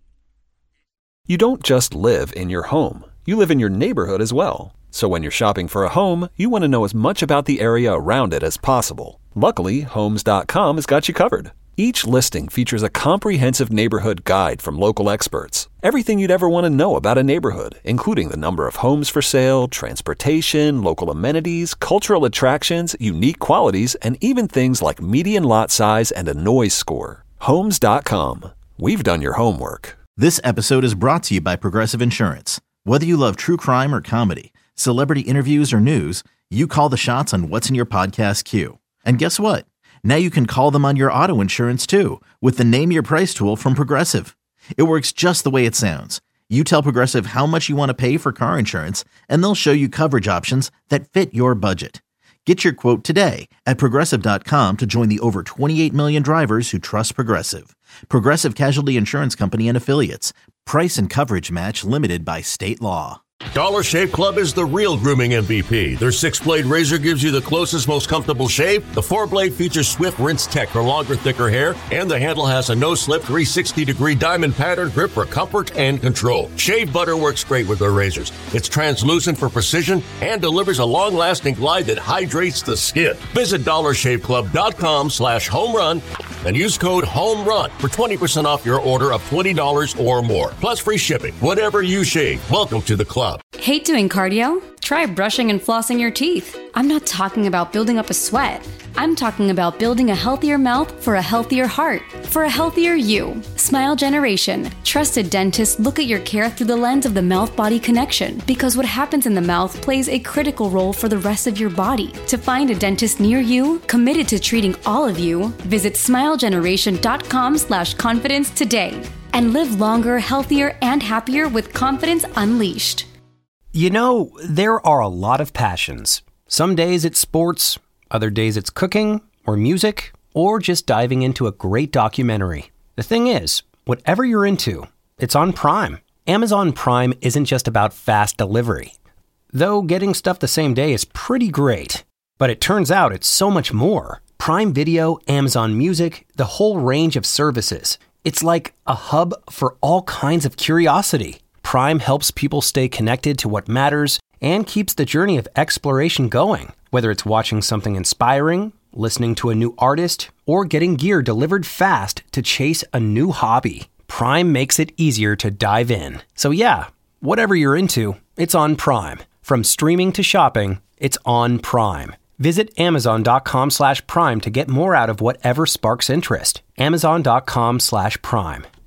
You don't just live in your home. You live in your neighborhood as well. So when you're shopping for a home, you want to know as much about the area around it as possible. Luckily, Homes dot com has got you covered. Each listing features a comprehensive neighborhood guide from local experts. Everything you'd ever want to know about a neighborhood, including the number of homes for sale, transportation, local amenities, cultural attractions, unique qualities, and even things like median lot size and a noise score. Homes dot com. We've done your homework. This episode is brought to you by Progressive Insurance. Whether you love true crime or comedy, celebrity interviews or news, you call the shots on what's in your podcast queue. And guess what? Now you can call them on your auto insurance too with the Name Your Price tool from Progressive. It works just the way it sounds. You tell Progressive how much you want to pay for car insurance, and they'll show you coverage options that fit your budget. Get your quote today at Progressive dot com to join the over twenty-eight million drivers who trust Progressive. Progressive Casualty Insurance Company and Affiliates. Price and coverage match limited by state law. Dollar Shave Club is the real grooming M V P. Their six-blade razor gives you the closest, most comfortable shave. The four-blade features Swift Rinse Tech for longer, thicker hair. And the handle has a no-slip three sixty degree diamond pattern grip for comfort and control. Shave butter works great with their razors. It's translucent for precision and delivers a long-lasting glide that hydrates the skin. Visit dollar shave club dot com slash home run and use code HOMERUN for twenty percent off your order of twenty dollars or more. Plus free shipping. Whatever you shave, welcome to the club. Hate doing cardio? Try brushing and flossing your teeth. I'm not talking about building up a sweat. I'm talking about building a healthier mouth for a healthier heart, for a healthier you. Smile Generation. Trusted dentists look at your care through the lens of the mouth-body connection, because what happens in the mouth plays a critical role for the rest of your body. To find a dentist near you, committed to treating all of you, visit smile generation dot com slash confidence today. And live longer, healthier, and happier with confidence unleashed. You know, there are a lot of passions. Some days it's sports, other days it's cooking, or music, or just diving into a great documentary. The thing is, whatever you're into, it's on Prime. Amazon Prime isn't just about fast delivery. Though getting stuff the same day is pretty great. But it turns out it's so much more. Prime Video, Amazon Music, the whole range of services. It's like a hub for all kinds of curiosity. Prime helps people stay connected to what matters and keeps the journey of exploration going. Whether it's watching something inspiring, listening to a new artist, or getting gear delivered fast to chase a new hobby, Prime makes it easier to dive in. So yeah, whatever you're into, it's on Prime. From streaming to shopping, it's on Prime. Visit amazon.com slash prime to get more out of whatever sparks interest. Amazon.com slash prime.